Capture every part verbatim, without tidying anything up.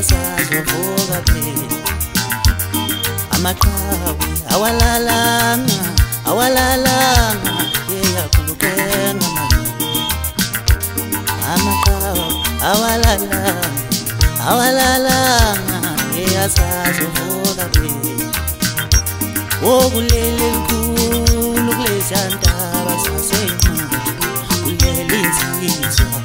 eyasazovuka phela amaqhawe awalalanga awalalanga eyakhulukenga amaqhawe awalalanga awalalanga eyasazovuka phela okulele likhulu kuleziyantaba zasencane kulele insizwa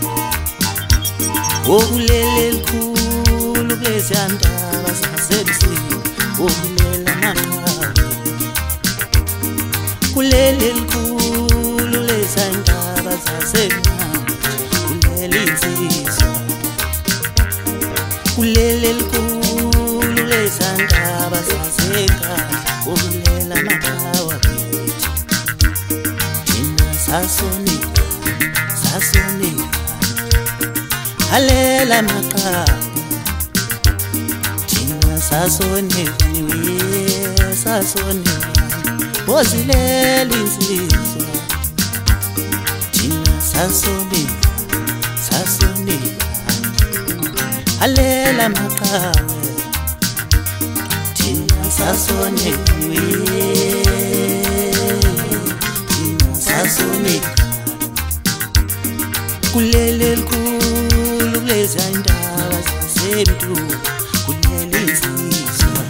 okulele likhulu kuleziyantaba zasebusika okulela amaqhawe kulele likhulu leziyantaba zasencane kulele insizwa kulele likhulu leziyantaba zasekhaya okulela amaqhawe thina sasonika sasonika halela amaqhawe thina sasonika niwe sasonika bozilela insizwa thina sasonika sasonika halela amaqhawe thina sasonika niwe thina sasonika kulele likhulu kuleziyantaba zasebutuku kulele insizwa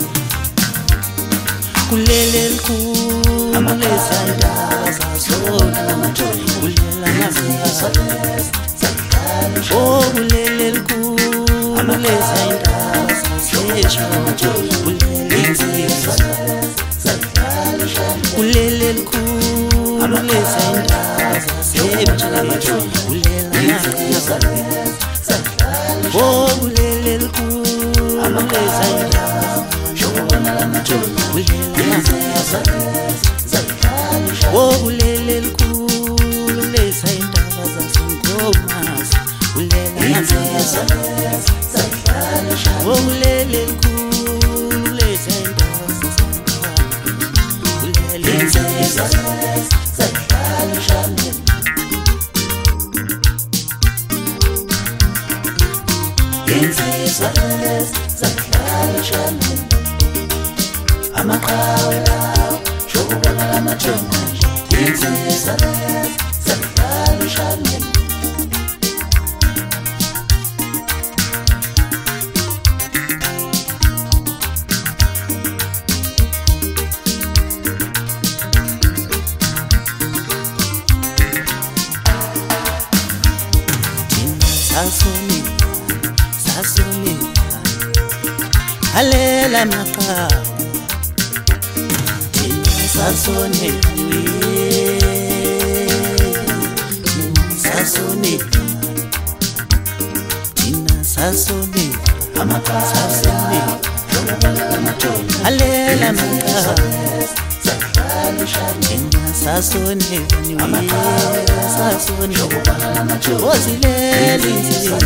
kulele likhulu kuleziyantaba zasebutuku kulele amaqhawe oh kulele likhulu kuleziyantaba zasebutuku kulele insizwa kulele likhulu kuleziyantaba zasebutuku kulele amaqhawe oh kulele likhulu kuleziyantaba oh kulele likhulu leziyantaba zasenkomazi kulele insizwa oh kulele likhulu leziyantaba zasenkomazi kulele insizwa insizwa zahlala shamini amaqhawe lawo shokubona lamathunga insizwa zahlala shamini sasonika sasonika halela amaqhawe thina sasonika niwe sasonika thina sasonika amaqhawe sasonika halela amaqhawe thina sasonika niwe sasonika bozilela insizwa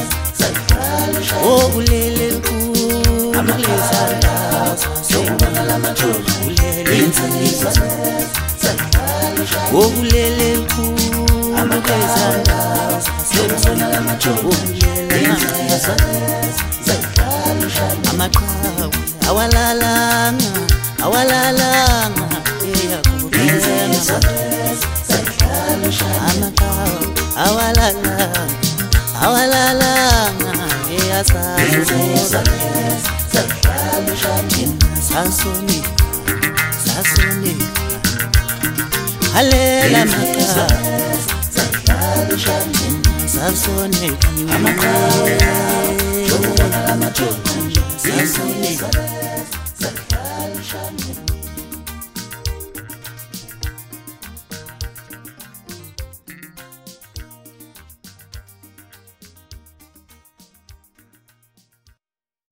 oh kulele likhulu kuleziyantaba zasebutuku kulele insizwa oh kulele likhulu kuleziyantaba zasebutuku kulele amaqhawe awalalanga awalalanga eyakhulukenga amaqhawe awalalanga awalalanga eyasazovuka thina sasonika sasonika halela amaqhawe thina sasonika niwe sasonika